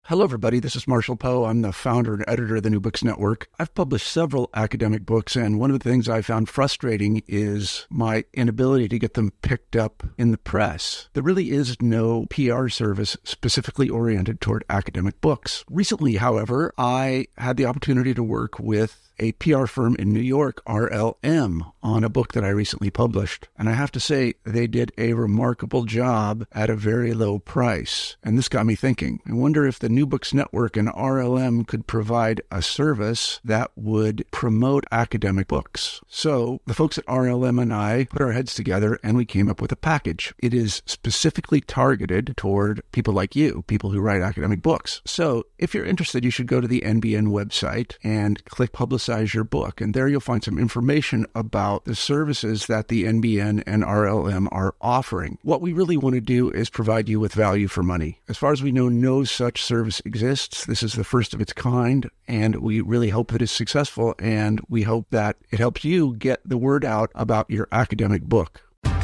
Hello, everybody. This is Marshall Poe. I'm the founder and editor of the New Books Network. I've published several academic books, and one of the things I found frustrating is my inability to get them picked up in the press. There really is no PR service specifically oriented toward academic books. Recently, however, I had the opportunity to work with a PR firm in New York, RLM, on a book that I recently published. And I have to say, they did a remarkable job at a very low price. And this got me thinking. I wonder if the New Books Network and RLM could provide a service that would promote academic books. So the folks at RLM and I put our heads together and we came up with a package. It is specifically targeted toward people like you, people who write academic books. So if you're interested, you should go to the NBN website and click Publicize Your Book. And there you'll find some information about the services that the NBN and RLM are offering. What we really want to do is provide you with value for money. As far as we know, no such service exists. This is the first of its kind, and we really hope that it's successful, and we hope that it helps you get the word out about your academic book.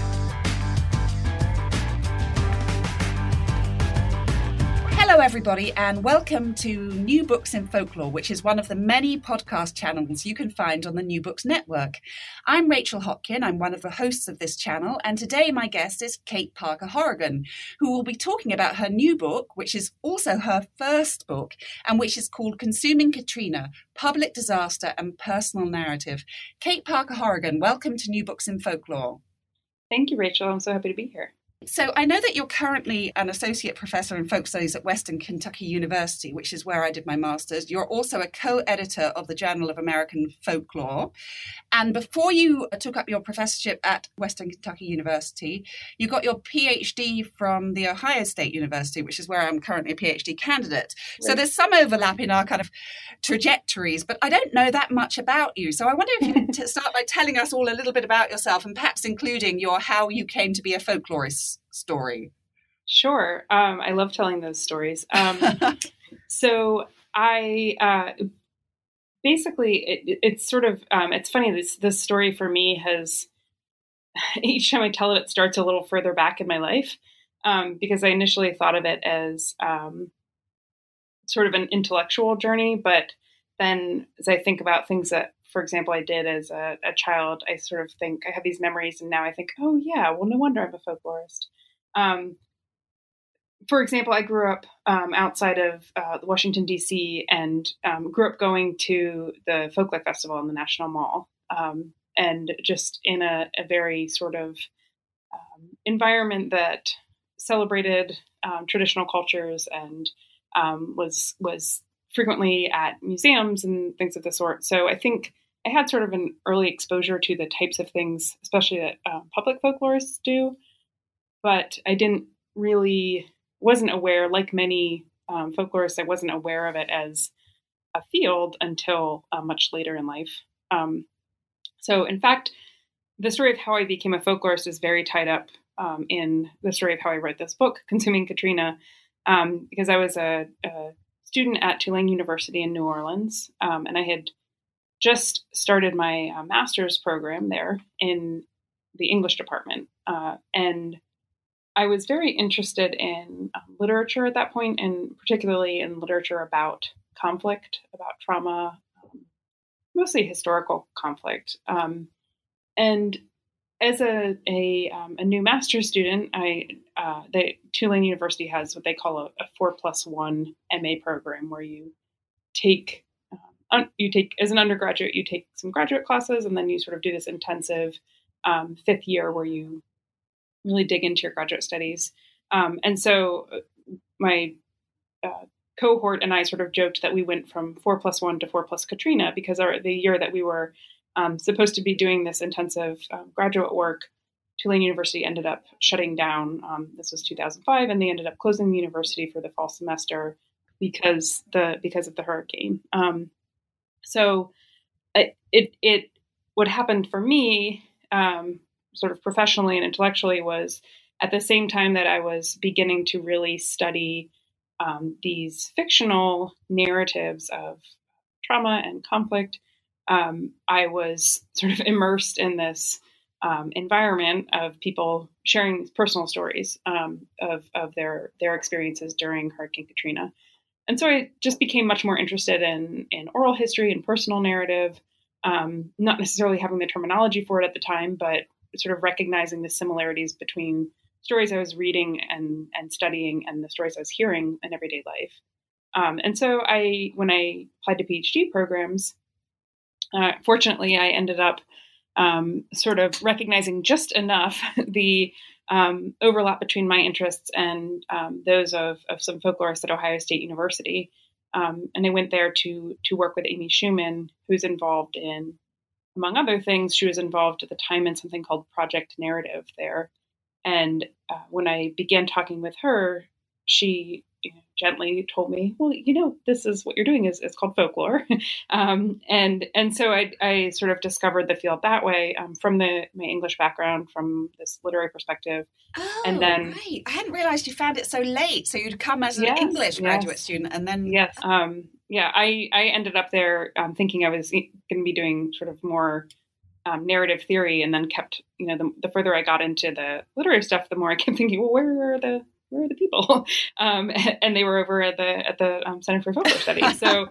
Hello, everybody, and welcome to New Books in Folklore, which is one of the many podcast channels you can find on the New Books Network. I'm Rachel Hopkin. I'm one of the hosts of this channel, and today my guest is Kate Parker Horrigan, who will be talking about her new book, which is also her first book, and which is called Consuming Katrina, Public Disaster and Personal Narrative. Kate Parker Horrigan, welcome to New Books in Folklore. Thank you, Rachel. I'm so happy to be here. So I know that you're currently an associate professor in folk studies at Western Kentucky University, which is where I did my master's. You're also a co-editor of the Journal of American Folklore. And before you took up your professorship at Western Kentucky University, you got your PhD from the Ohio State University, which is where I'm currently a PhD candidate. Right. So there's some overlap in our kind of trajectories, but I don't know that much about you. So I wonder if you could start by telling us all a little bit about yourself and perhaps including your how you came to be a folklorist story. Sure. I love telling those stories. So I basically, it's sort of, it's funny, this story for me has, each time I tell it, it starts a little further back in my life because I initially thought of it as sort of an intellectual journey. But then as I think about things that, for example, I did as a child, I sort of think I have these memories and now I think, oh yeah, well, no wonder I'm a folklorist. For example, I grew up outside of Washington, D.C. and grew up going to the Folklife Festival in the National Mall and just in a very sort of environment that celebrated traditional cultures and was frequently at museums and things of the sort. So I think I had sort of an early exposure to the types of things, especially that public folklorists do, but I wasn't aware, like many folklorists, I wasn't aware of it as a field until much later in life. So in fact, the story of how I became a folklorist is very tied up in the story of how I wrote this book, Consuming Katrina, because I was a student at Tulane University in New Orleans, and I had just started my master's program there in the English department. And I was very interested in literature at that point, and particularly in literature about conflict, about trauma, mostly historical conflict. And as a new master's student, Tulane University has what they call a 4+1 MA program, where you take as an undergraduate, you take some graduate classes, and then you sort of do this intensive fifth year where you really dig into your graduate studies. And so my cohort and I sort of joked that we went from 4+1 to 4+ Katrina because the year that we were supposed to be doing this intensive graduate work, Tulane University ended up shutting down. This was 2005, and they ended up closing the university for the fall semester because of the hurricane. So what happened for me, sort of professionally and intellectually, was at the same time that I was beginning to really study these fictional narratives of trauma and conflict, I was sort of immersed in this environment of people sharing personal stories of their experiences during Hurricane Katrina. And so I just became much more interested in oral history and personal narrative, not necessarily having the terminology for it at the time, but sort of recognizing the similarities between stories I was reading and studying and the stories I was hearing in everyday life. And so when I applied to PhD programs, fortunately, I ended up sort of recognizing just enough the overlap between my interests and those of some folklorists at Ohio State University. And I went there to work with Amy Schumann, who's involved in, among other things, she was involved at the time in something called Project Narrative there. And when I began talking with her, she gently told me, well, this is what you're doing is called folklore. And so I sort of discovered the field that way from my English background, from this literary perspective. Oh, and then, right. I hadn't realized you found it so late. So you'd come as an English graduate student and then... Yes. I ended up there thinking I was going to be doing sort of more narrative theory, and then kept, the further I got into the literary stuff, the more I kept thinking, well, where are the people? And they were over at the Center for Folklore Studies. So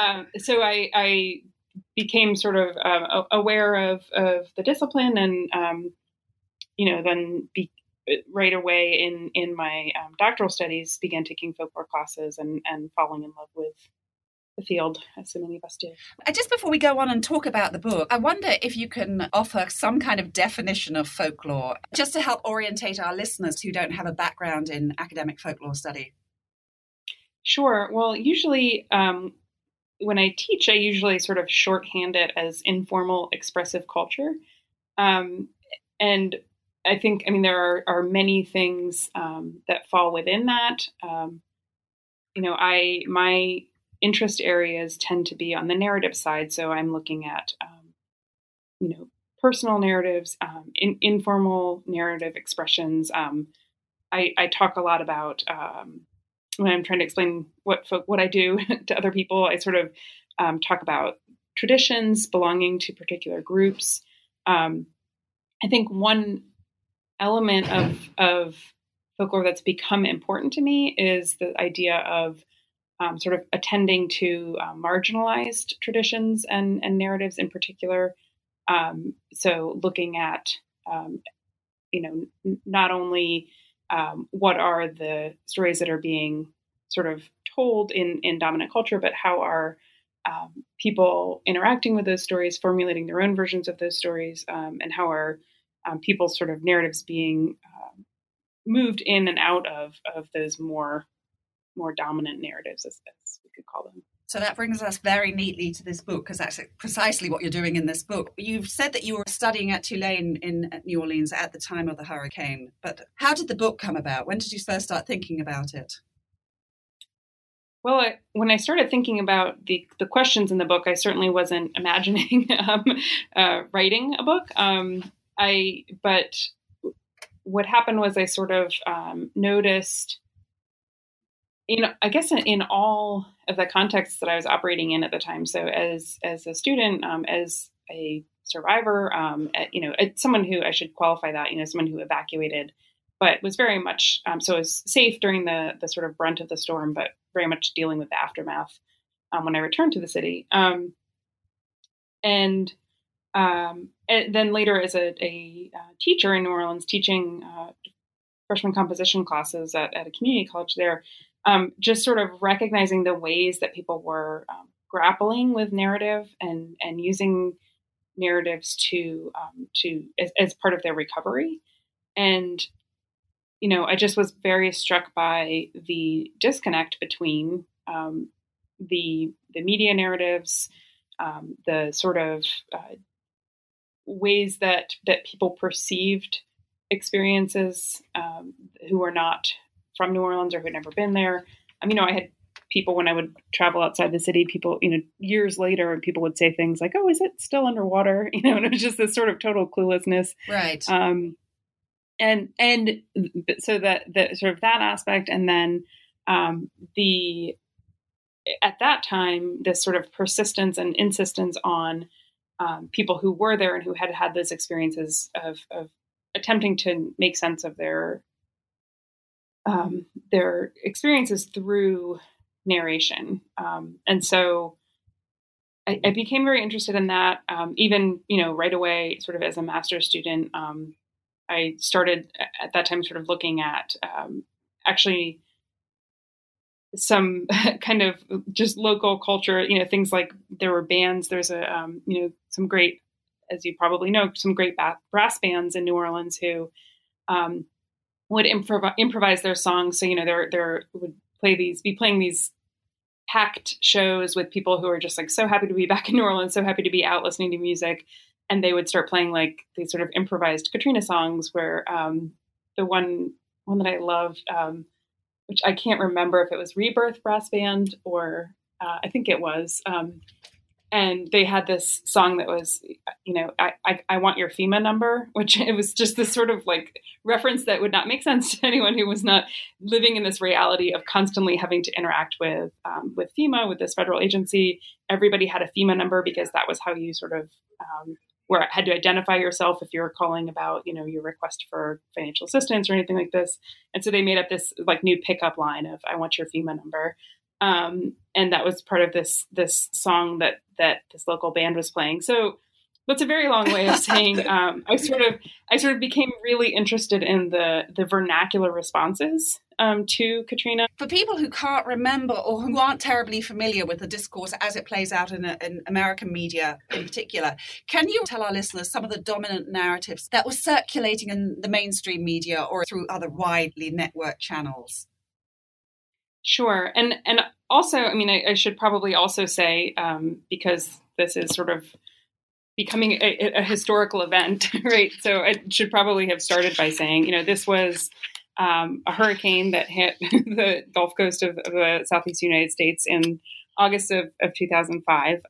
I became sort of aware of the discipline, and then right away in my doctoral studies began taking folklore classes and falling in love with the field, as so many of us do. Just before we go on and talk about the book, I wonder if you can offer some kind of definition of folklore, just to help orientate our listeners who don't have a background in academic folklore study. Sure. Well, usually when I teach, I usually sort of shorthand it as informal expressive culture. And I think, there are many things that fall within that. My interest areas tend to be on the narrative side. So I'm looking at, personal narratives, informal narrative expressions. I talk a lot about, when I'm trying to explain what I do to other people, I sort of talk about traditions belonging to particular groups. I think one element of folklore that's become important to me is the idea of sort of attending to marginalized traditions and narratives in particular. So looking at, not only what are the stories that are being sort of told in dominant culture, but how are people interacting with those stories, formulating their own versions of those stories, and how are people's sort of narratives being moved in and out of those more dominant narratives, as we could call them. So that brings us very neatly to this book, because that's precisely what you're doing in this book. You've said that you were studying at Tulane in New Orleans at the time of the hurricane, but how did the book come about? When did you first start thinking about it? Well, when I started thinking about the questions in the book, I certainly wasn't imagining writing a book. But what happened was I sort of noticed, I guess in all of the contexts that I was operating in at the time. So as a student, as a survivor, someone who, I should qualify that, someone who evacuated, but was very much, so was safe during the sort of brunt of the storm, but very much dealing with the aftermath when I returned to the city. And then later as a teacher in New Orleans, teaching freshman composition classes at a community college there, just sort of recognizing the ways that people were grappling with narrative and using narratives to as part of their recovery. And, I just was very struck by the disconnect between the media narratives, the sort of ways that people perceived experiences who were not from New Orleans or who had never been there. I had people, when I would travel outside the city, people, years later, people would say things like, "Oh, is it still underwater?" And it was just this sort of total cluelessness. Right. And so that sort of that aspect, and then at that time, this sort of persistence and insistence on people who were there and who had had those experiences of attempting to make sense of their experiences through narration. And so I became very interested in that. Even, right away, sort of as a master's student, I started at that time sort of looking at actually some kind of just local culture, things like there were bands. There's some great, as you probably know, some great brass bands in New Orleans who would improvise their songs. So, there would be playing these packed shows with people who are just like so happy to be back in New Orleans, so happy to be out listening to music. And they would start playing like these sort of improvised Katrina songs where the one that I loved, which I can't remember if it was Rebirth Brass Band or I think it was. And they had this song that was, I want your FEMA number, which it was just this sort of like reference that would not make sense to anyone who was not living in this reality of constantly having to interact with FEMA, with this federal agency. Everybody had a FEMA number because that was how you sort of had to identify yourself if you were calling about, your request for financial assistance or anything like this. And so they made up this like new pickup line of I want your FEMA number. And that was part of this song that this local band was playing. So that's a very long way of saying I sort of became really interested in the vernacular responses to Katrina. For people who can't remember or who aren't terribly familiar with the discourse as it plays out in American media in particular, can you tell our listeners some of the dominant narratives that were circulating in the mainstream media or through other widely networked channels? Sure. And also, I should probably also say, because this is sort of becoming a historical event, right? So I should probably have started by saying, this was a hurricane that hit the Gulf Coast of the Southeast United States in August of 2005,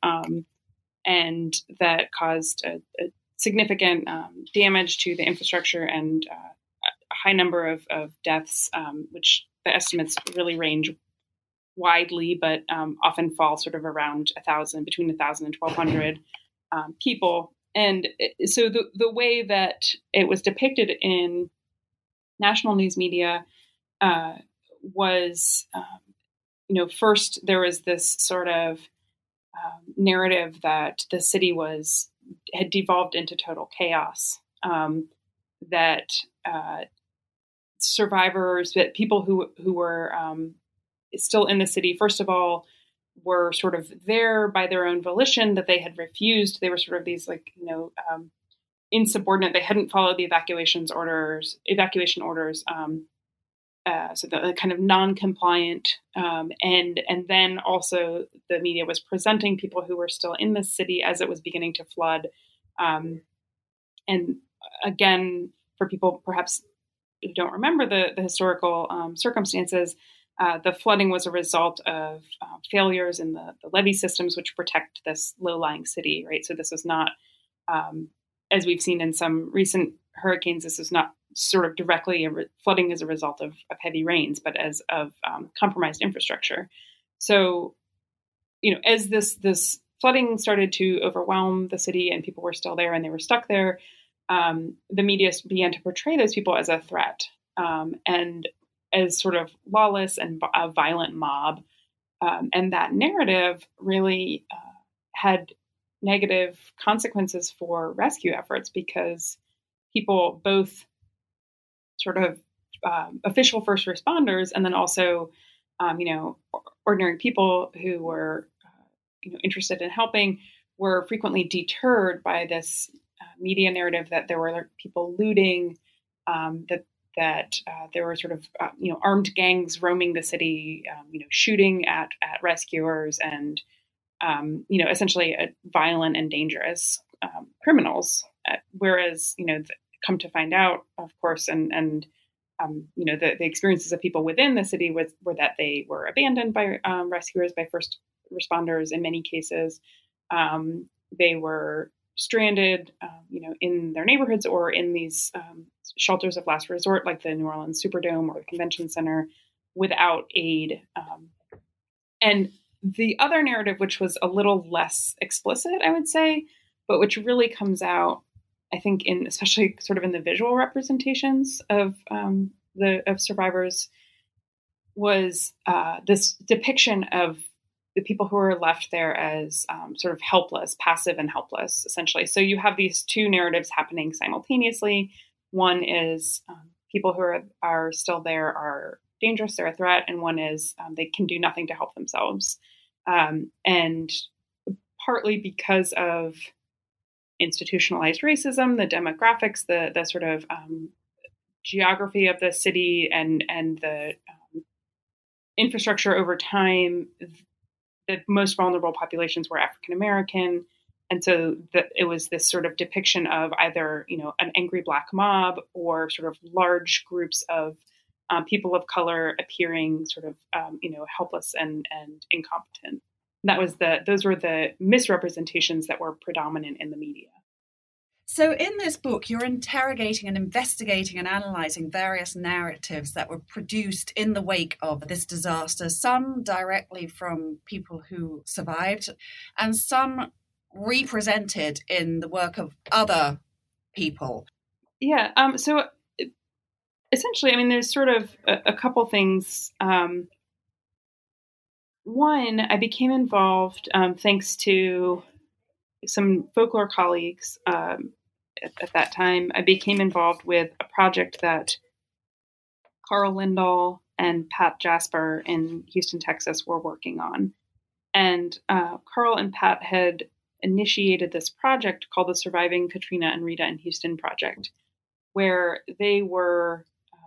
and that caused a significant damage to the infrastructure and a high number of deaths, which the estimates really range widely, but often fall sort of around between 1,000 and 1,200 people. And so the way that it was depicted in national news media was, first there was this sort of narrative that the city had devolved into total chaos, that survivors, that people who were still in the city, first of all, were sort of there by their own volition, that they had refused. They were sort of these insubordinate. They hadn't followed the evacuation orders. So the kind of non-compliant, and then also the media was presenting people who were still in the city as it was beginning to flood. And again, for people perhaps who don't remember the historical circumstances, the flooding was a result of failures in the levee systems, which protect this low-lying city, right? So this was not, as we've seen in some recent hurricanes, this is not sort of directly flooding as a result of heavy rains, but as of compromised infrastructure. So, as this flooding started to overwhelm the city and people were still there and they were stuck there, the media began to portray those people as a threat and as sort of lawless and a violent mob. And that narrative really had negative consequences for rescue efforts because people, both sort of official first responders and then also, ordinary people who were, interested in helping, were frequently deterred by this media narrative that there were people looting, that there were sort of, armed gangs roaming the city, shooting at rescuers and, essentially violent and dangerous criminals. Whereas, come to find out, of course, and the experiences of people within the city were that they were abandoned by rescuers, by first responders in many cases. They were stranded, in their neighborhoods or in these shelters of last resort, like the New Orleans Superdome or the Convention Center, without aid. And the other narrative, which was a little less explicit, I would say, but which really comes out, I think, especially sort of in the visual representations of survivors, was this depiction of the people who were left there as sort of helpless, passive and helpless, essentially. So you have these two narratives happening simultaneously. One is people who are still there are dangerous, they're a threat, and one is they can do nothing to help themselves. And partly because of institutionalized racism, the demographics, the sort of geography of the city and the infrastructure over time, the most vulnerable populations were African American. And so it was this sort of depiction of either, an angry Black mob or sort of large groups of people of color appearing sort of, helpless and incompetent. Those were the misrepresentations that were predominant in the media. So in this book, you're interrogating and investigating and analysing various narratives that were produced in the wake of this disaster, some directly from people who survived, and some represented in the work of other people. Yeah, so essentially, there's sort of a couple things. One, I became involved thanks to some folklore colleagues at that time. I became involved with a project that Carl Lindahl and Pat Jasper in Houston, Texas were working on. And Carl and Pat had initiated this project called the Surviving Katrina and Rita in Houston Project, where they were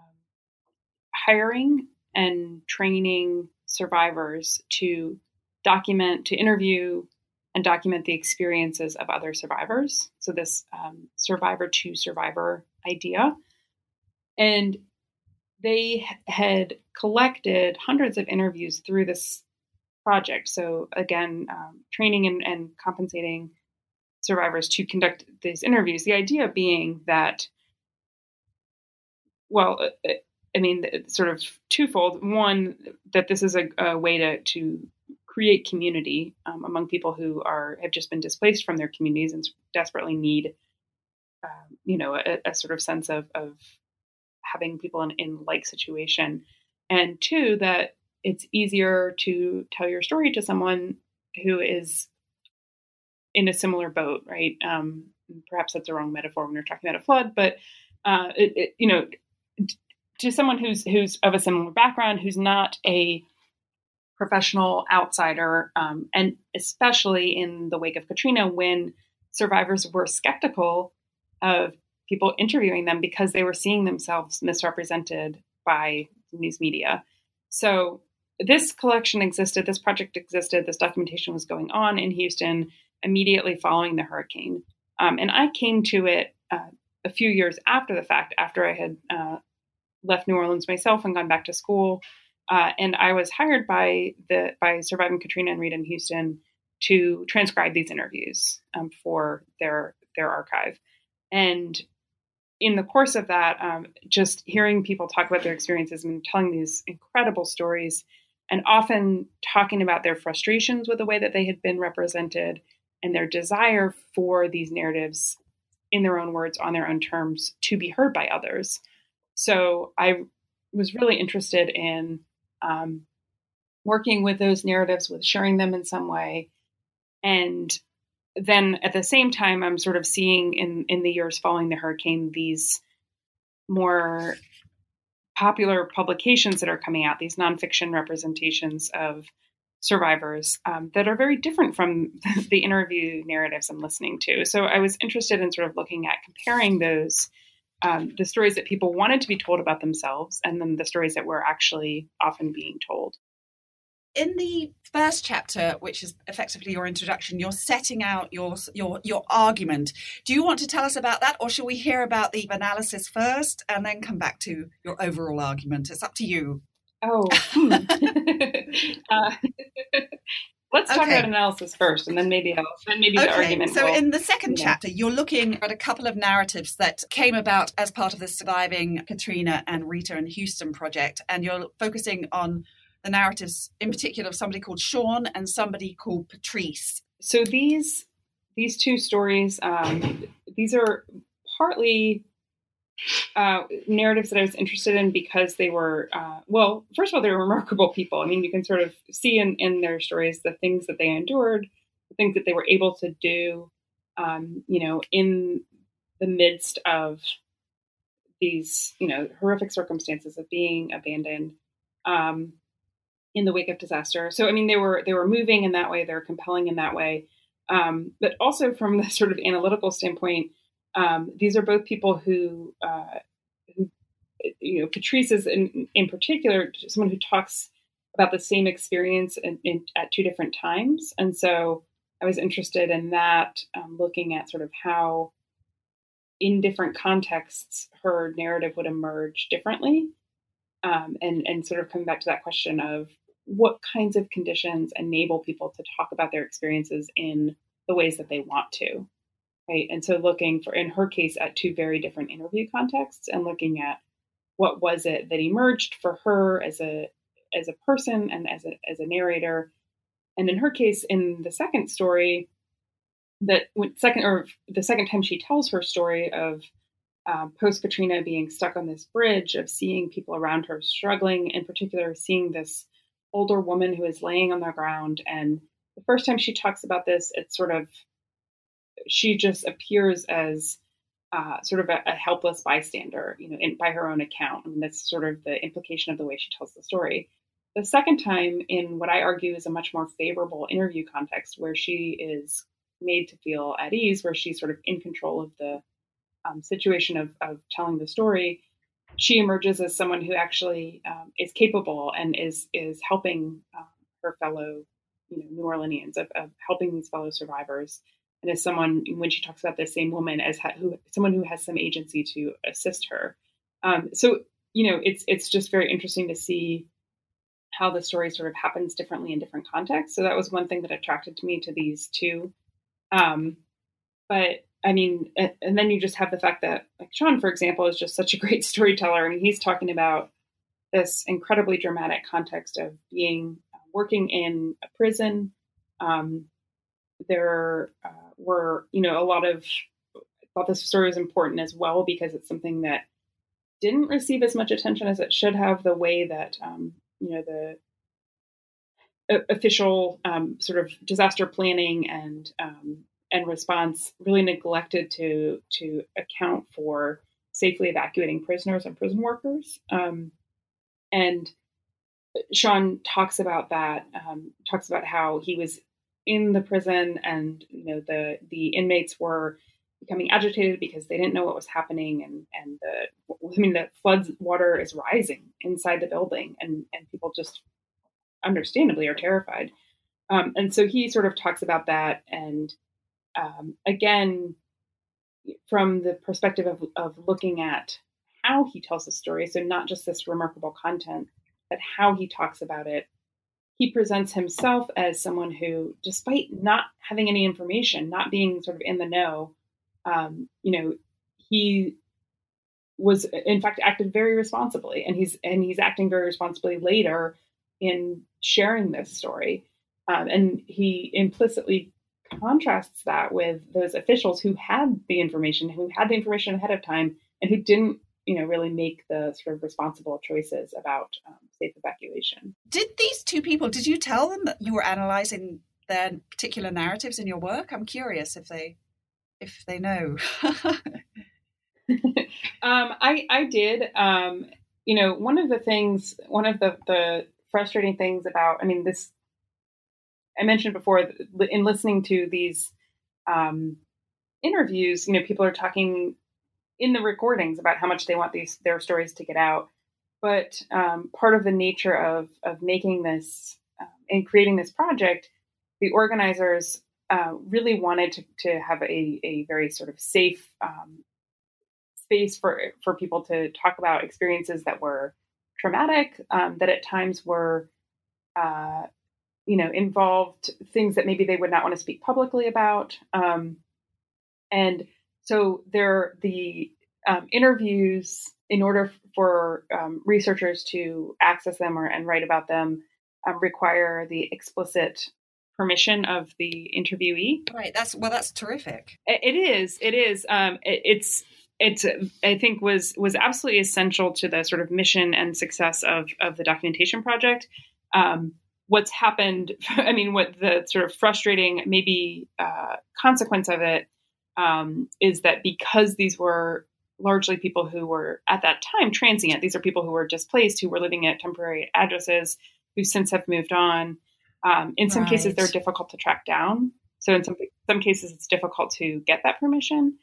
hiring and training survivors to interview and document the experiences of other survivors. So this survivor to survivor idea. And they had collected hundreds of interviews through this project. So again, training and compensating survivors to conduct these interviews. The idea being that, sort of twofold. One, that this is a way to create community among people who have just been displaced from their communities and desperately need, a sort of sense of having people in like situation. And two, that it's easier to tell your story to someone who is in a similar boat, right? Perhaps that's a wrong metaphor when you're talking about a flood, but to someone who's of a similar background, who's not a professional outsider, and especially in the wake of Katrina, when survivors were skeptical of people interviewing them because they were seeing themselves misrepresented by news media. So this collection existed, this project existed, this documentation was going on in Houston immediately following the hurricane. And I came to it a few years after the fact, after I had left New Orleans myself and gone back to school. And I was hired by Surviving Katrina and Rita in Houston to transcribe these interviews for their archive. And in the course of that, just hearing people talk about their experiences and telling these incredible stories, and often talking about their frustrations with the way that they had been represented and their desire for these narratives, in their own words, on their own terms, to be heard by others. So I was really interested in working with those narratives, with sharing them in some way. And then at the same time, I'm sort of seeing in the years following the hurricane, these more popular publications that are coming out, these nonfiction representations of survivors that are very different from the interview narratives I'm listening to. So I was interested in sort of looking at comparing those, the stories that people wanted to be told about themselves, and then the stories that were actually often being told. In the first chapter, which is effectively your introduction, you're setting out your argument. Do you want to tell us about that, or shall we hear about the analysis first and then come back to your overall argument? It's up to you. Oh, let's talk about analysis first, and then maybe the argument. So in the second chapter, you're looking at a couple of narratives that came about as part of the Surviving Katrina and Rita in Houston project, and you're focusing on the narratives in particular of somebody called Sean and somebody called Patrice. So these two stories, these are partly narratives that I was interested in because they were, well, first of all, they were remarkable people. I mean, you can sort of see in their stories the things that they endured, the things that they were able to do, in the midst of these, horrific circumstances of being abandoned in the wake of disaster. So, I mean, they were moving in that way. They were compelling in that way. But also from the sort of analytical standpoint, these are both people who Patrice is in particular someone who talks about the same experience at two different times. And so I was interested in that, looking at sort of how in different contexts her narrative would emerge differently. And sort of coming back to that question of what kinds of conditions enable people to talk about their experiences in the ways that they want to. Right. And so looking for, in her case, at two very different interview contexts and looking at what was it that emerged for her as a person and as a narrator. And in her case, in the second story, the second time she tells her story of post Katrina being stuck on this bridge, of seeing people around her struggling, in particular, seeing this older woman who is laying on the ground. And the first time she talks about this, it's sort of, she just appears as sort of a helpless bystander, by her own account. I mean, that's sort of the implication of the way she tells the story. The second time, in what I argue is a much more favorable interview context, where she is made to feel at ease, where she's sort of in control of the situation of telling the story, she emerges as someone who actually is capable and is helping her fellow, New Orleanians, of helping these fellow survivors. And as someone, when she talks about this same woman as someone who has some agency to assist her. So, it's just very interesting to see how the story sort of happens differently in different contexts. So that was one thing that attracted me to these two. But I mean, and then you just have the fact that, like, Sean, for example, is just such a great storyteller. I mean, he's talking about this incredibly dramatic context of working in a prison. There were, a lot of, I thought this story was important as well because it's something that didn't receive as much attention as it should have, the way that, the official sort of disaster planning and response really neglected to account for safely evacuating prisoners and prison workers. And Sean talks about that, talks about how he was in the prison and, the inmates were becoming agitated because they didn't know what was happening. And the flood water is rising inside the building and people just understandably are terrified. And so he sort of talks about that. And again, from the perspective of looking at how he tells the story, so not just this remarkable content, but how he talks about it, he presents himself as someone who, despite not having any information, not being sort of in the know, he was in fact acted very responsibly, and he's acting very responsibly later in sharing this story, and he implicitly contrasts that with those officials who had the information ahead of time, and who didn't, really make the sort of responsible choices about safe evacuation. Did these two people, did you tell them that you were analyzing their particular narratives in your work? I'm curious if they know. I did. One of the frustrating things about, this, I mentioned before, in listening to these interviews, people are talking in the recordings about how much they want their stories to get out. But part of the nature of making this and creating this project, the organizers really wanted to have a very sort of safe space for people to talk about experiences that were traumatic, that at times were, involved things that maybe they would not want to speak publicly about. And so the interviews, in order for researchers to access them and write about them, require the explicit permission of the interviewee. Right. That's terrific. It is. I think was absolutely essential to the sort of mission and success of the documentation project. What's happened, I mean, what the sort of frustrating maybe consequence of it is that because these were largely people who were at that time transient, these are people who were displaced, who were living at temporary addresses, who since have moved on. In some cases, they're difficult to track down. So in some cases, it's difficult to get that permission.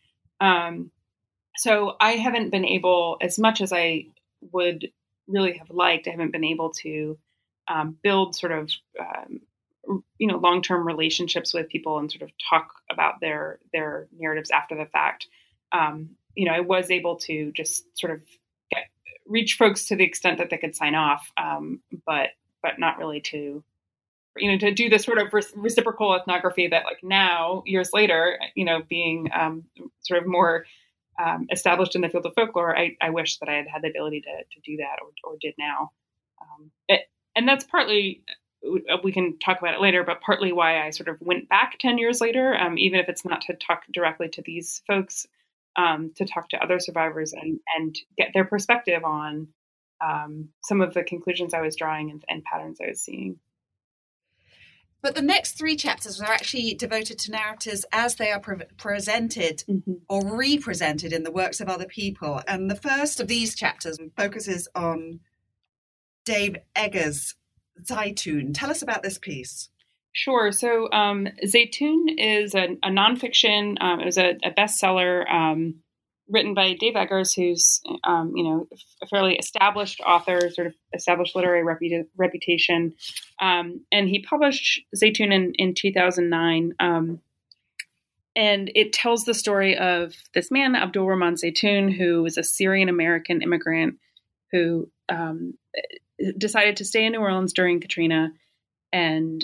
So I haven't been able, as much as I would really have liked, I haven't been able to build sort of, long-term relationships with people and sort of talk about their narratives after the fact. I was able to just sort of reach folks to the extent that they could sign off, but not really to do the sort of reciprocal ethnography that, like, now, years later, being sort of more established in the field of folklore, I wish that I had had the ability to do that or did now. And that's partly, we can talk about it later, but partly why I sort of went back 10 years later, even if it's not to talk directly to these folks, to talk to other survivors and get their perspective on some of the conclusions I was drawing and patterns I was seeing. But the next 3 chapters are actually devoted to narratives as they are presented or represented in the works of other people. And the first of these chapters focuses on Dave Eggers' Zaytoon. Tell us about this piece. Sure. So Zaytoon is a nonfiction. It was a bestseller written by Dave Eggers, who's a fairly established author, sort of established literary reputation. And he published Zaytoon in 2009. And it tells the story of this man, Abdul Rahman Zaytoon, who was a Syrian-American immigrant who decided to stay in New Orleans during Katrina. And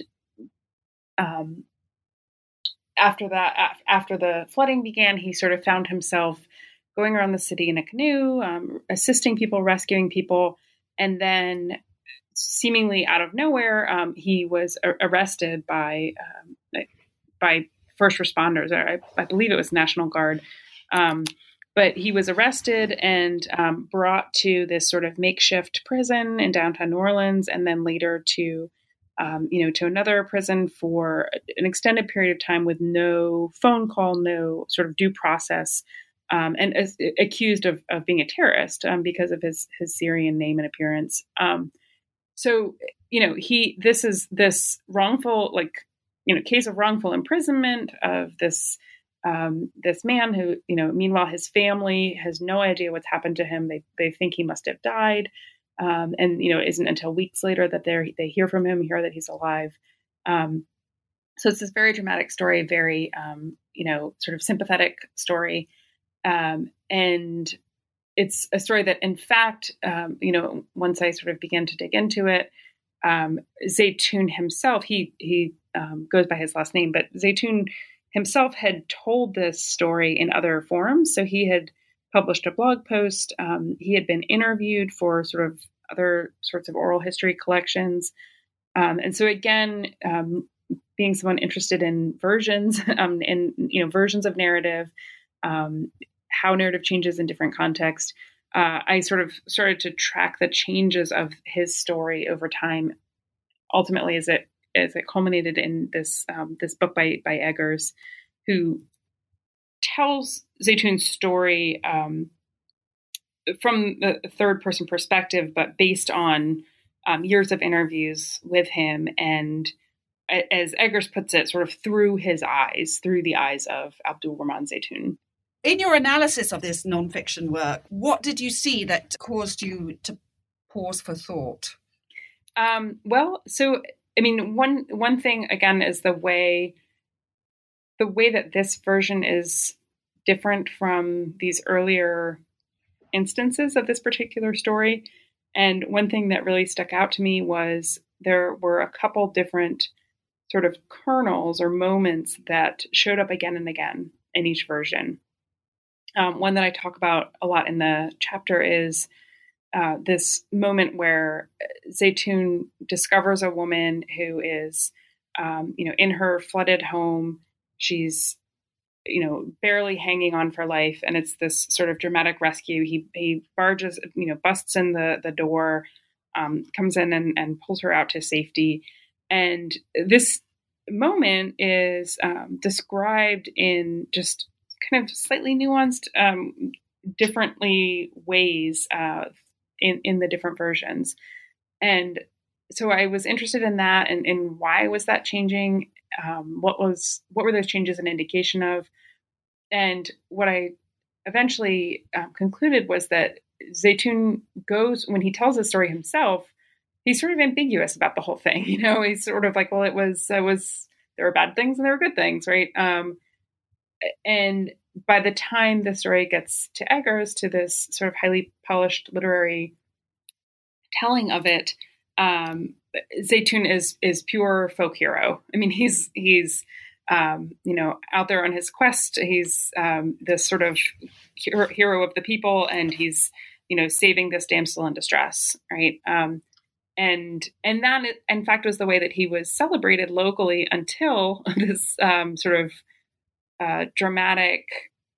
after the flooding began, he sort of found himself going around the city in a canoe, assisting people, rescuing people. And then seemingly out of nowhere, he was arrested by first responders, or I believe it was National Guard. But he was arrested and brought to this sort of makeshift prison in downtown New Orleans, and then later to another prison for an extended period of time with no phone call, no sort of due process, and accused of being a terrorist because of his Syrian name and appearance. This is this wrongful, case of wrongful imprisonment of this man who, meanwhile, his family has no idea what's happened to him. They think he must have died. And it isn't until weeks later that they hear from him, hear that he's alive. So it's this very dramatic story, very, sort of sympathetic story. And it's a story that, in fact, once I sort of began to dig into it, Zaytoon himself, he goes by his last name, but Zaytoon himself had told this story in other forums. So he had published a blog post. He had been interviewed for sort of other sorts of oral history collections. And so again, being someone interested in versions and, versions of narrative, how narrative changes in different contexts, I sort of started to track the changes of his story over time. Ultimately, as it culminated in this book by Eggers, who tells Zaytoon's story from the third person perspective, but based on years of interviews with him, and as Eggers puts it, sort of through the eyes of Abdul Rahman Zaytoon. In your analysis of this nonfiction work, what did you see that caused you to pause for thought? One thing again is the way that this version is different from these earlier instances of this particular story. And one thing that really stuck out to me was there were a couple different sort of kernels or moments that showed up again and again in each version. One that I talk about a lot in the chapter is this moment where Zaytoon discovers a woman who is, in her flooded home. She's barely hanging on for life. And it's this sort of dramatic rescue. He barges, busts in the door, comes in and pulls her out to safety. And this moment is described in just kind of slightly nuanced, differently ways in the different versions. And so I was interested in that and why was that changing? What were those changes an indication of? And what I eventually concluded was that Zeytun goes, when he tells the story himself, he's sort of ambiguous about the whole thing. He's sort of like, well, there were bad things and there were good things, right? And by the time the story gets to Eggers, to this sort of highly polished literary telling of it, Zeytun is pure folk hero. I mean, he's out there on his quest. He's this sort of hero of the people, and he's saving this damsel in distress, right? And that, in fact, was the way that he was celebrated locally until this sort of dramatic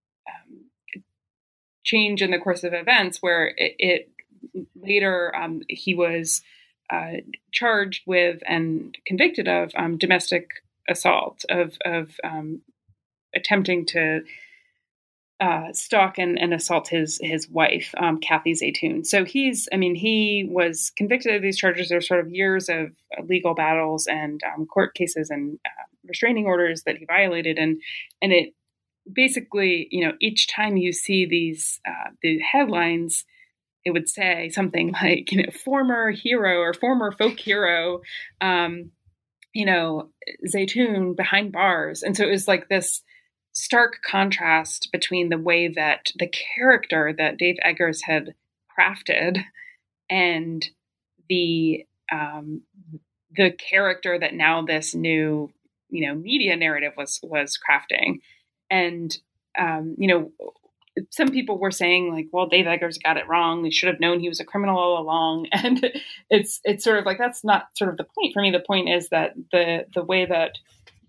change in the course of events, where it later he was charged with and convicted of domestic assault, of attempting to stalk and assault his wife, Kathy Zeytun. So he was convicted of these charges. There were sort of years of legal battles and court cases and restraining orders that he violated, and it basically, each time you see these the headlines, it would say something like, former hero or former folk hero, Zeytun behind bars. And so it was like this stark contrast between the way that the character that Dave Eggers had crafted and the character that now this new, media narrative was crafting. And, some people were saying like, well, Dave Eggers got it wrong. They should have known he was a criminal all along. And it's sort of like, that's not sort of the point for me. The point is that the way that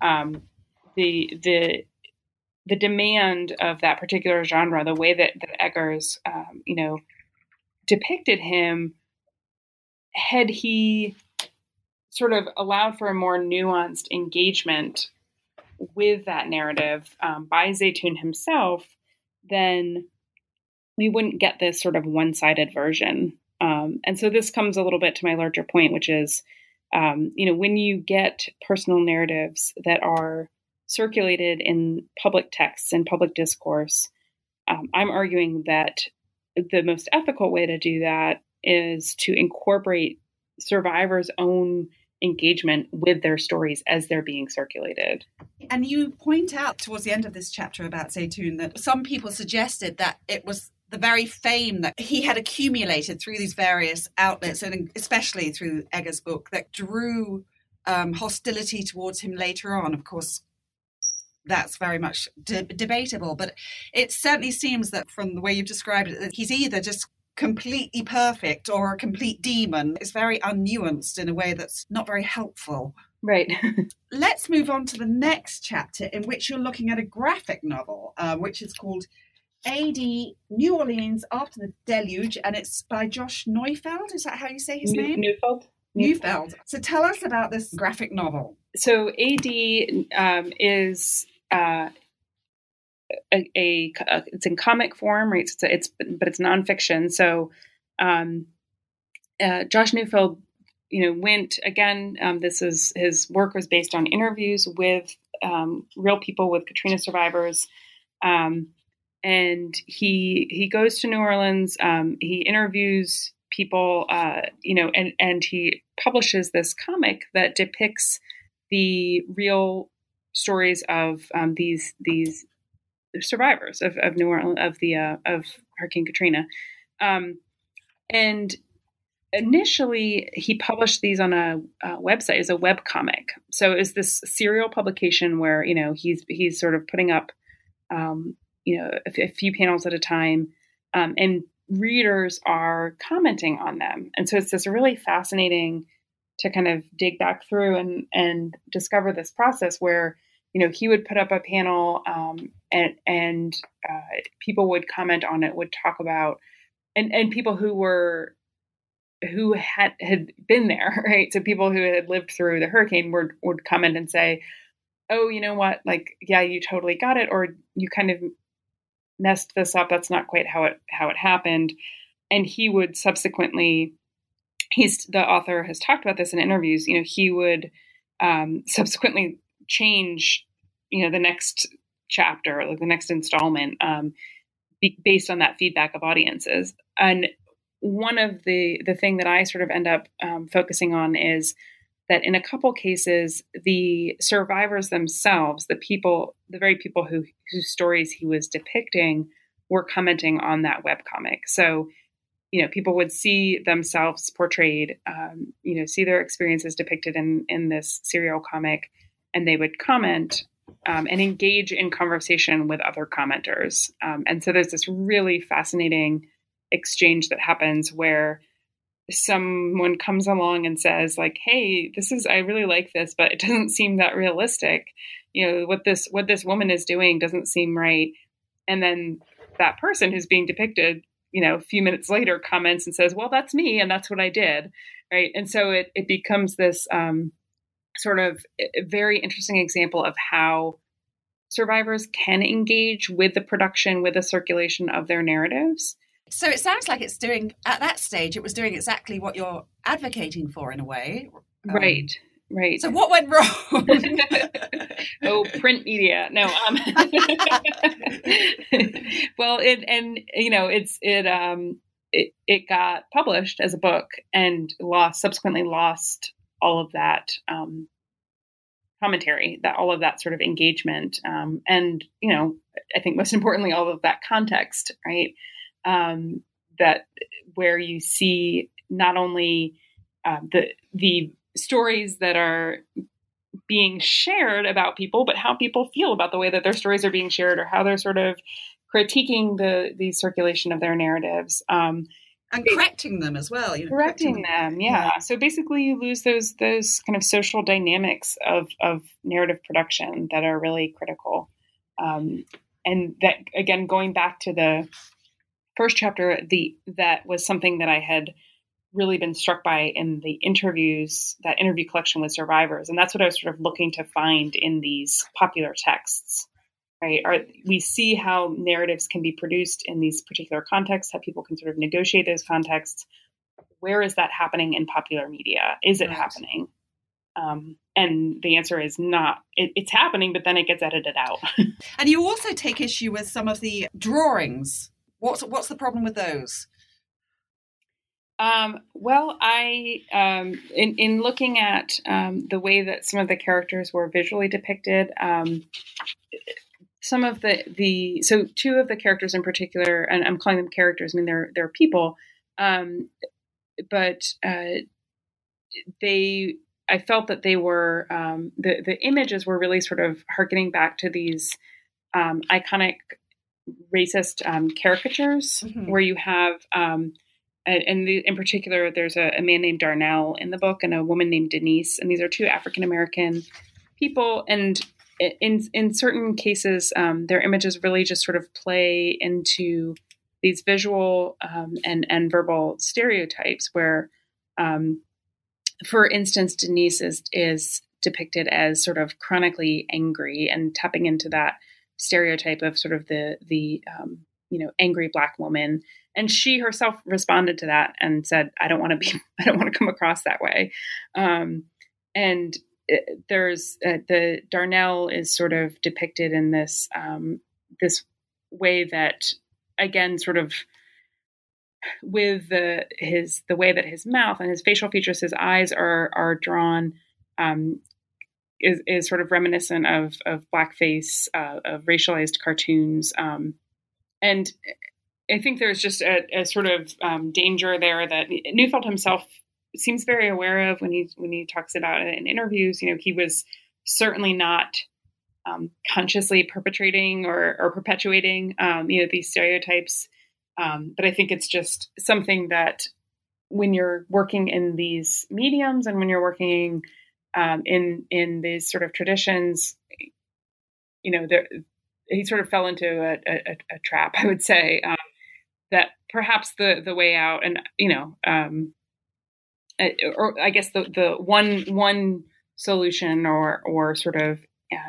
the demand of that particular genre, the way that Eggers, depicted him, had he sort of allowed for a more nuanced engagement with that narrative by Zeytun himself, then we wouldn't get this sort of one-sided version. And so this comes a little bit to my larger point, which is, when you get personal narratives that are circulated in public texts and public discourse, I'm arguing that the most ethical way to do that is to incorporate survivors' own engagement with their stories as they're being circulated. And you point out towards the end of this chapter about Zeytun that some people suggested that it was the very fame that he had accumulated through these various outlets, and especially through Eggers' book, that drew hostility towards him later on. Of course, that's very much debatable, but it certainly seems that from the way you've described it, that he's either just completely perfect or a complete demon. It's very unnuanced in a way that's not very helpful. Right. Let's move on to the next chapter, in which you're looking at a graphic novel, which is called A.D. New Orleans After the Deluge, and it's by Josh Neufeld. Is that how you say his name? Neufeld. So tell us about this graphic novel. So A.D. is it's in comic form, right? But it's nonfiction. So Josh Neufeld, went again. His work was based on interviews with real people, with Katrina survivors, and he goes to New Orleans. He interviews people, and he publishes this comic that depicts the real stories of these survivors of New Orleans, of Hurricane Katrina. And initially he published these on a website as a web comic. So it was this serial publication where, he's sort of putting up, a few panels at a time, and readers are commenting on them. And so it's this really fascinating to kind of dig back through and discover this process where he would put up a panel, and people would comment on it, would talk about, and people who had been there, right? So people who had lived through the hurricane would comment and say, "Oh, you know what? Like, yeah, you totally got it, or you kind of messed this up. That's not quite how it happened." And he would subsequently, the author has talked about this in interviews. He would subsequently change, the next chapter, like the next installment, based on that feedback of audiences. And one of the thing that I sort of end up focusing on is that in a couple cases, the survivors themselves, the very people whose stories he was depicting, were commenting on that webcomic. So, people would see themselves portrayed, see their experiences depicted in this serial comic, and they would comment and engage in conversation with other commenters. And so there's this really fascinating exchange that happens where someone comes along and says, like, "Hey, I really like this, but it doesn't seem that realistic. What this woman is doing doesn't seem right." And then that person who's being depicted, a few minutes later comments and says, "Well, that's me, and that's what I did." Right. And so it becomes this sort of a very interesting example of how survivors can engage with the production, with the circulation of their narratives. So it sounds like at that stage, it was doing exactly what you're advocating for in a way. Right. So what went wrong? Oh, print media. No. Well, it got published as a book and subsequently lost all of that commentary, all of that sort of engagement, and I think most importantly, all of that context, right? That where you see not only the stories that are being shared about people, but how people feel about the way that their stories are being shared, or how they're sort of critiquing the circulation of their narratives. And correcting them as well. Correcting them, yeah. So basically you lose those kind of social dynamics of narrative production that are really critical. And that, again, going back to the first chapter, that was something that I had really been struck by in the interviews, that interview collection with survivors. And that's what I was sort of looking to find in these popular texts, right? We see how narratives can be produced in these particular contexts, how people can sort of negotiate those contexts. Where is that happening in popular media? Is it happening? And the answer is not. It's happening, but then it gets edited out. And you also take issue with some of the drawings. What's the problem with those? Well, I in looking at the way that some of the characters were visually depicted, some of so two of the characters in particular, and I'm calling them characters, I mean they're people, but I felt that they were the images were really sort of harkening back to these iconic racist caricatures, where you have in particular, there's a man named Darnell in the book and a woman named Denise, and these are two African-American people. And in certain cases, their images really just sort of play into these visual and verbal stereotypes where, for instance, Denise is depicted as sort of chronically angry and tapping into that stereotype of sort of the angry Black woman. And she herself responded to that and said, I don't want to come across that way. There's the Darnell is sort of depicted in this way that, again, sort of with the way that his mouth and his facial features, his eyes are drawn, is sort of reminiscent of blackface, of racialized cartoons. And I think there's just a sort of danger there that Neufeld himself seems very aware of when he talks about it in interviews. He was certainly not consciously perpetrating or perpetuating these stereotypes. But I think it's just something that when you're working in these mediums and when you're working in these sort of traditions, he sort of fell into a trap, I would say, that perhaps the way out, and or I guess the one solution or sort of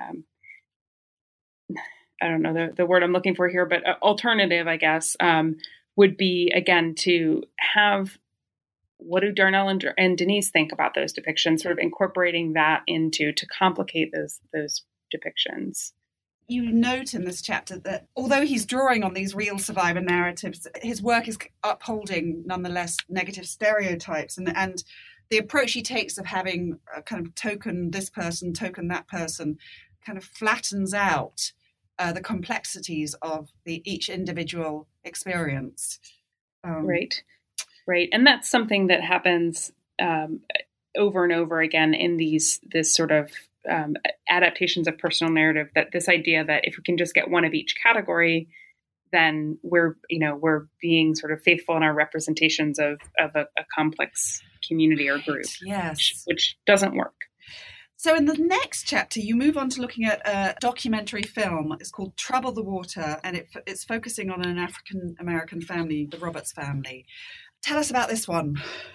I don't know the word I'm looking for here, but alternative, I guess, would be, again, to have, what do Darnell and Denise think about those depictions, sort of incorporating that to complicate those depictions. You note in this chapter that although he's drawing on these real survivor narratives, his work is upholding, nonetheless, negative stereotypes. And the approach he takes of having a kind of token this person, token that person, kind of flattens out the complexities of each individual experience. Right. And that's something that happens over and over again in this sort of adaptations of personal narrative, that this idea that if we can just get one of each category, then we're being sort of faithful in our representations of a complex community or group. Yes. Which doesn't work. So in the next chapter, you move on to looking at a documentary film. It's called Trouble the Water, and it's focusing on an African-American family, the Roberts family. Tell us about this one.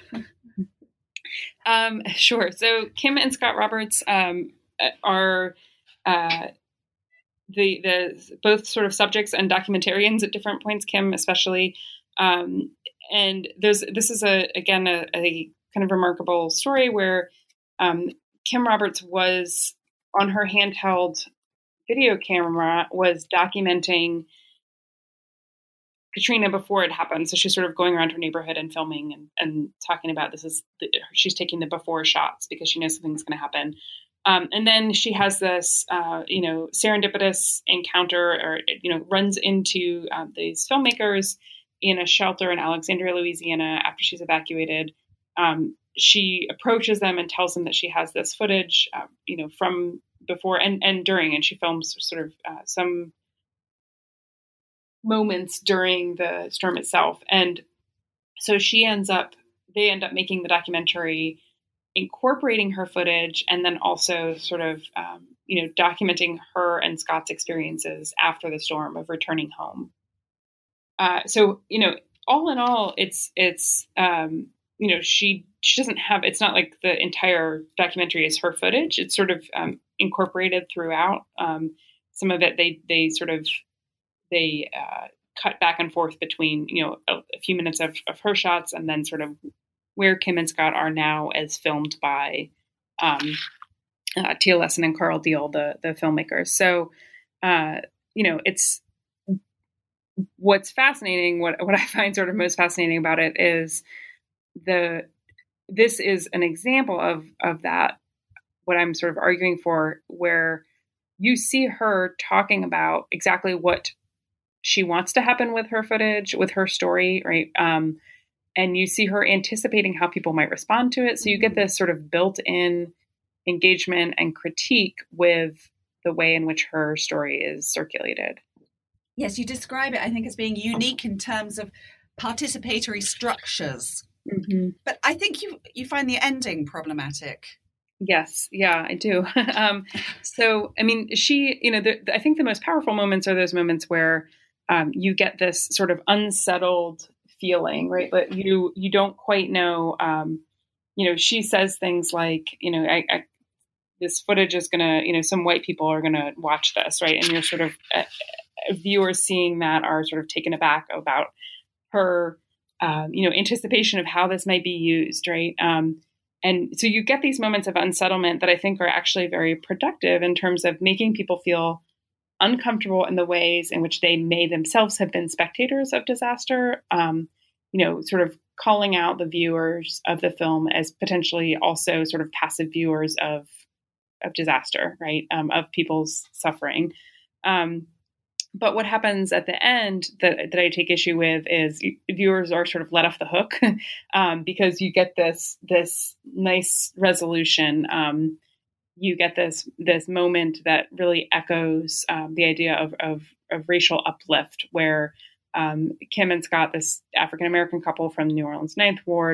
Sure. So Kim and Scott Roberts are the both sort of subjects and documentarians at different points. Kim especially, and this is a kind of remarkable story where Kim Roberts was on her handheld video camera was documenting Katrina before it happened. So she's sort of going around her neighborhood and filming and talking about she's taking the before shots because she knows something's going to happen. And then she has this, serendipitous encounter, or, runs into these filmmakers in a shelter in Alexandria, Louisiana, after she's evacuated. She approaches them and tells them that she has this footage, from before and during, and she films sort of some moments during the storm itself. And so they end up making the documentary, incorporating her footage, and then also sort of, documenting her and Scott's experiences after the storm of returning home. So, all in all, it's she doesn't have, it's not like the entire documentary is her footage. It's sort of incorporated throughout. Some of it, they cut back and forth between, a few minutes of her shots, and then sort of where Kim and Scott are now as filmed by Tia Lessin and Carl Deal, the filmmakers. So, it's what's fascinating. What I find sort of most fascinating about it is this is an example of that, what I'm sort of arguing for, where you see her talking about exactly what she wants to happen with her footage, with her story, right? And you see her anticipating how people might respond to it. So you get this sort of built-in engagement and critique with the way in which her story is circulated. Yes, you describe it, I think, as being unique in terms of participatory structures. Mm-hmm. But I think you find the ending problematic. Yes. Yeah, I do. So, I mean, I think the most powerful moments are those moments where you get this sort of unsettled feeling, right? But you don't quite know, she says things like, this footage is going to, some white people are going to watch this, right? And you're sort of, viewers seeing that are sort of taken aback about her, anticipation of how this might be used, right? And so you get these moments of unsettlement that I think are actually very productive in terms of making people feel uncomfortable in the ways in which they may themselves have been spectators of disaster, sort of calling out the viewers of the film as potentially also sort of passive viewers of disaster, right? Of people's suffering. But what happens at the end that I take issue with is viewers are sort of let off the hook because you get this nice resolution. You get this moment that really echoes the idea of racial uplift, where Kim and Scott, this African-American couple from New Orleans 9th Ward,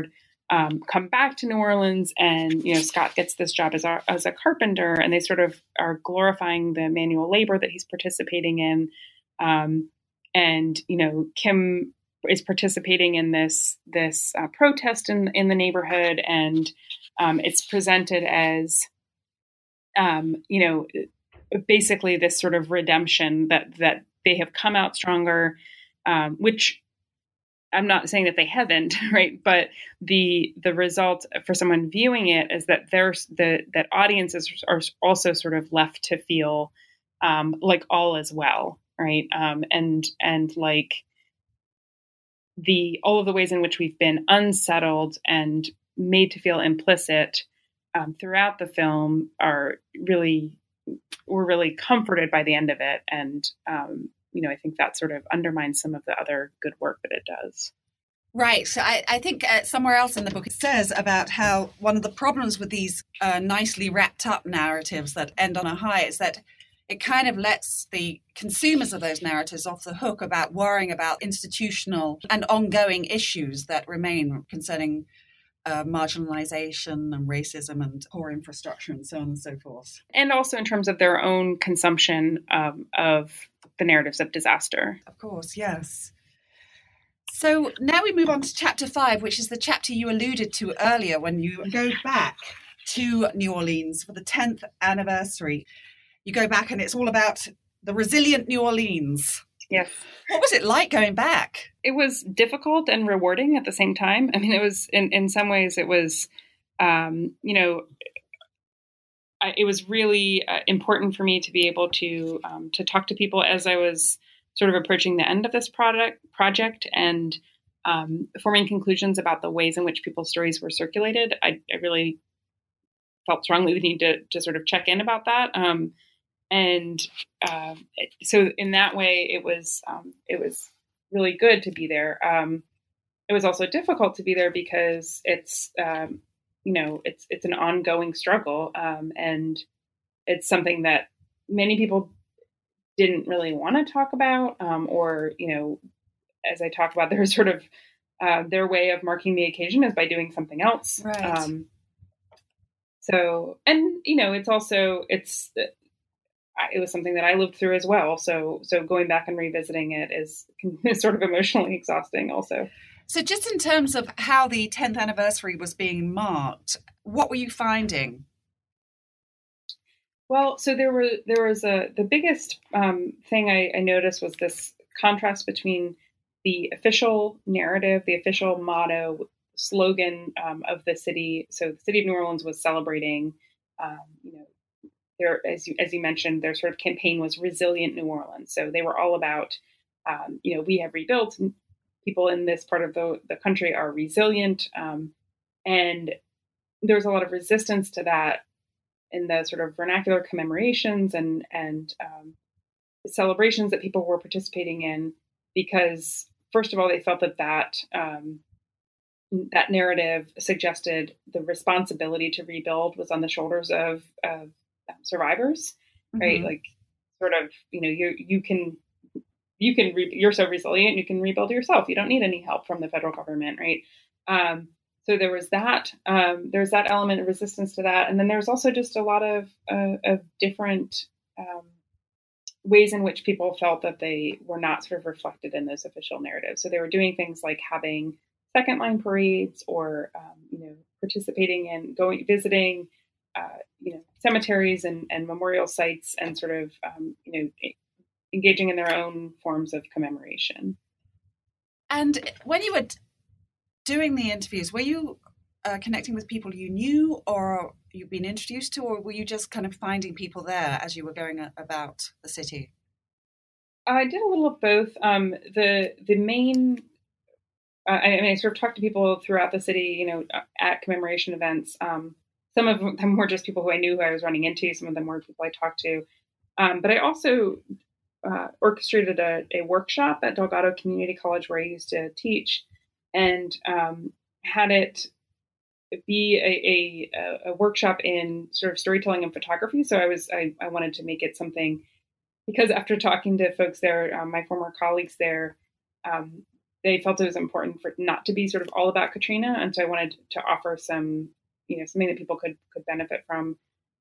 come back to New Orleans, and Scott gets this job as a carpenter, and they sort of are glorifying the manual labor that he's participating in, and Kim is participating in this protest in the neighborhood, and it's presented as basically this sort of redemption that they have come out stronger, which I'm not saying that they haven't, right? But the result for someone viewing it is that that audiences are also sort of left to feel like all is well, right? And like all of the ways in which we've been unsettled and made to feel implicit throughout the film we're really comforted by the end of it, and I think that sort of undermines some of the other good work that it does. Right. So I think somewhere else in the book it says about how one of the problems with these nicely wrapped up narratives that end on a high is that it kind of lets the consumers of those narratives off the hook about worrying about institutional and ongoing issues that remain concerning marginalization and racism and poor infrastructure and so on and so forth. And also in terms of their own consumption of the narratives of disaster. Of course, yes. So now we move on to chapter 5, which is the chapter you alluded to earlier when you go back to New Orleans for the 10th anniversary. You go back and it's all about the resilient New Orleans. Yes. What was it like going back? It was difficult and rewarding at the same time. I mean, it was in some ways it was, it was really important for me to be able to talk to people as I was sort of approaching the end of this project and forming conclusions about the ways in which people's stories were circulated. I really felt strongly the need to sort of check in about that. So in that way, it was really good to be there. It was also difficult to be there because it's an ongoing struggle, and it's something that many people didn't really want to talk about, or as I talk about, there's sort of their way of marking the occasion is by doing something else. Right. It was something that I lived through as well. So going back and revisiting it is sort of emotionally exhausting also. So just in terms of how the 10th anniversary was being marked, what were you finding? Well, so there was the biggest thing I noticed was this contrast between the official narrative, the official motto, slogan of the city. So the city of New Orleans was celebrating, as you mentioned, their sort of campaign was Resilient New Orleans. So they were all about, we have rebuilt. People in this part of the country are resilient, and there's a lot of resistance to that in the sort of vernacular commemorations and celebrations that people were participating in, because first of all, they felt that narrative suggested the responsibility to rebuild was on the shoulders of survivors, right? Mm-hmm. Like sort of, you're so resilient, you can rebuild yourself. You don't need any help from the federal government, right? So there was that. There's that element of resistance to that, and then there's also just a lot of different ways in which people felt that they were not sort of reflected in those official narratives. So they were doing things like having second line parades, or participating in visiting cemeteries and memorial sites, and sort of engaging in their own forms of commemoration. And when you were doing the interviews, were you connecting with people you knew or you've been introduced to, or were you just kind of finding people there as you were going about the city? I did a little of both. The main, I sort of talked to people throughout the city, at commemoration events. Some of them were just people who I knew who I was running into. Some of them were people I talked to. But I also orchestrated a workshop at Delgado Community College where I used to teach, and had it be a workshop in sort of storytelling and photography. So I wanted to make it something, because after talking to folks there, my former colleagues there, they felt it was important for it not to be sort of all about Katrina. And so I wanted to offer some, something that people could benefit from.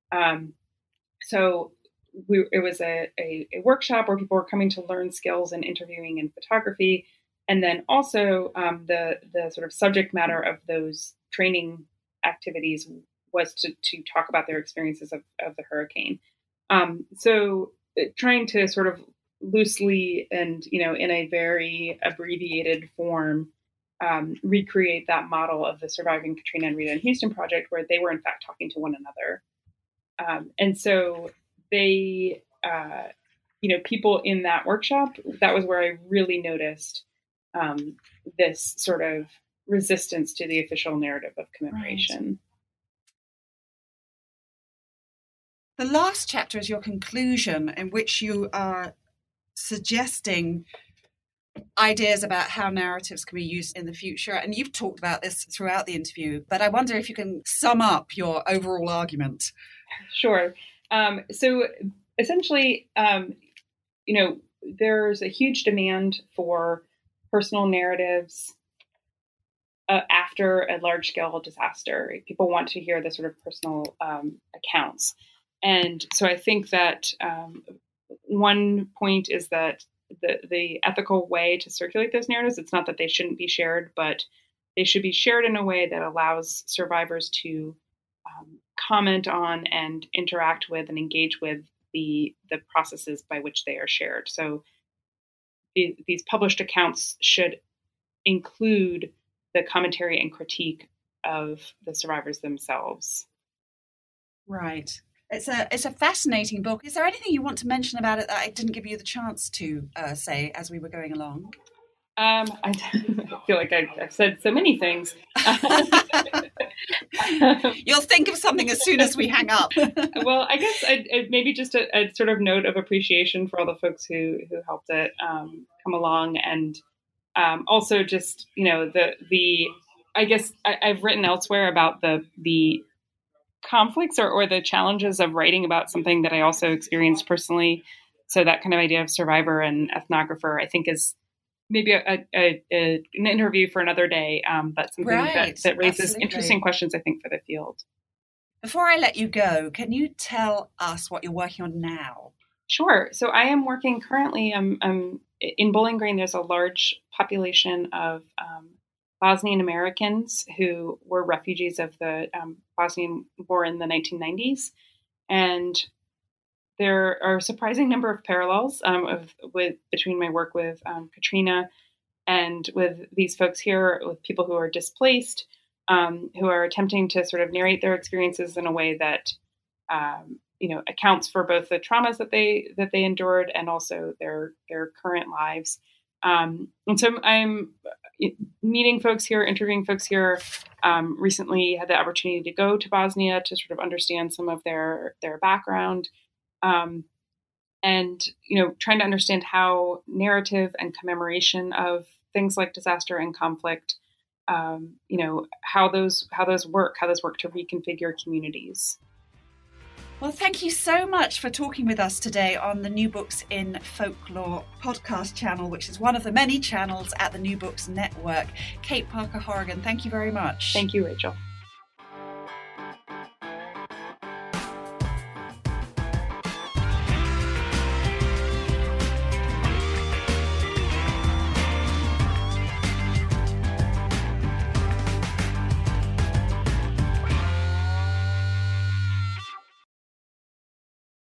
So it was a workshop where people were coming to learn skills in interviewing and photography. And then also the sort of subject matter of those training activities was to talk about their experiences of the hurricane. So trying to sort of loosely and, in a very abbreviated form, recreate that model of the Surviving Katrina and Rita in Houston project, where they were in fact talking to one another. And so they, people in that workshop, that was where I really noticed this sort of resistance to the official narrative of commemoration. Right. The last chapter is your conclusion, in which you are suggesting ideas about how narratives can be used in the future. And you've talked about this throughout the interview, but I wonder if you can sum up your overall argument. Sure. So essentially, there's a huge demand for personal narratives after a large-scale disaster. People want to hear the sort of personal accounts. And so I think that one point is that the ethical way to circulate those narratives, it's not that they shouldn't be shared, but they should be shared in a way that allows survivors to comment on and interact with and engage with the processes by which they are shared. So these published accounts should include the commentary and critique of the survivors themselves. Right. It's a fascinating book. Is there anything you want to mention about it that I didn't give you the chance to say as we were going along? I feel like I've said so many things. You'll think of something as soon as we hang up. Well, I guess maybe just a sort of note of appreciation for all the folks who helped it come along, and also just I guess I've written elsewhere about the conflicts or the challenges of writing about something that I also experienced personally. So that kind of idea of survivor and ethnographer, I think, is maybe an interview for another day, but something that raises absolutely interesting questions, I think, for the field. Before I let you go, can you tell us what you're working on now? Sure. So I am working currently, in Bowling Green, there's a large population of Bosnian Americans who were refugees of the Bosnian War in the 1990s. And there are a surprising number of parallels between my work with Katrina and with these folks here, with people who are displaced, who are attempting to sort of narrate their experiences in a way that accounts for both the traumas that they endured and also their current lives. And so I'm meeting folks here, interviewing folks here. Recently had the opportunity to go to Bosnia to sort of understand some of their background. And, trying to understand how narrative and commemoration of things like disaster and conflict, how those work to reconfigure communities. Well, thank you so much for talking with us today on the New Books in Folklore podcast channel, which is one of the many channels at the New Books Network. Kate Parker Horrigan, thank you very much. Thank you, Rachel.